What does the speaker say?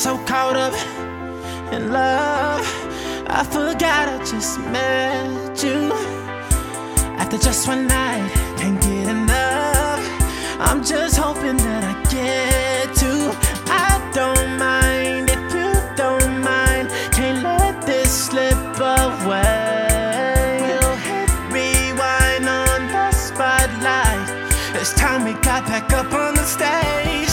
so caught up in love, I forgot I just met you. After just one night, can't get enough. I'm just hoping that I get to. I don't mind if you don't mind. Can't let this slip away. We'll hit rewind on the spotlight. It's time we got back up on the stage.